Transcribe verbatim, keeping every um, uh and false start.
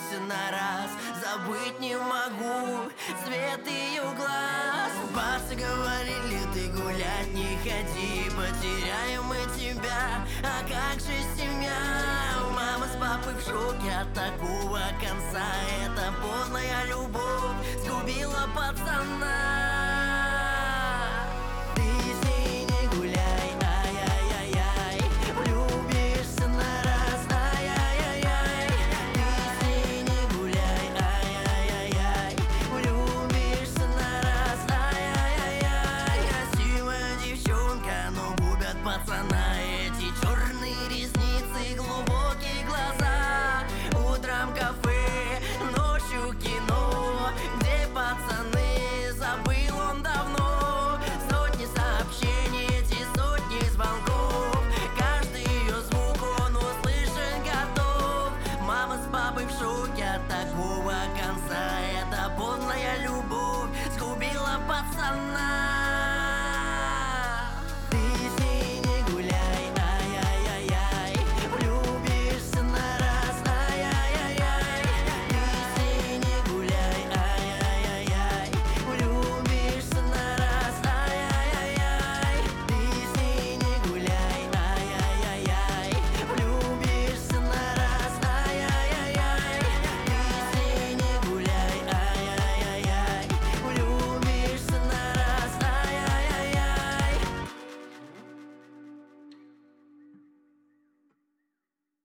влюбишься на раз. Забыть не могу цвет ее глаз. Басы говорили, ты гулять не ходи, потеряем мы тебя, а как же семья? Мама с папой в шоке от такого конца. Эта поздная любовь сгубила пацана. Ты с ней не гуляй, ай-яй-яй-яй, влюбишься на раз, ай-яй-яй-яй. Ты с ней не гуляй, ай-яй-яй-яй, влюбишься на раз, ай-яй-яй-яй. Красивая девчонка, но губят пацана эти черные ресницы, глубокие глаза. Утром кафе, ночью кино, где пацаны, забыл он давно. Сотни сообщений, эти сотни звонков, каждый ее звук он услышать готов. Мама с папой в шоке от такого конца. Эта поздная любовь сгубила пацана.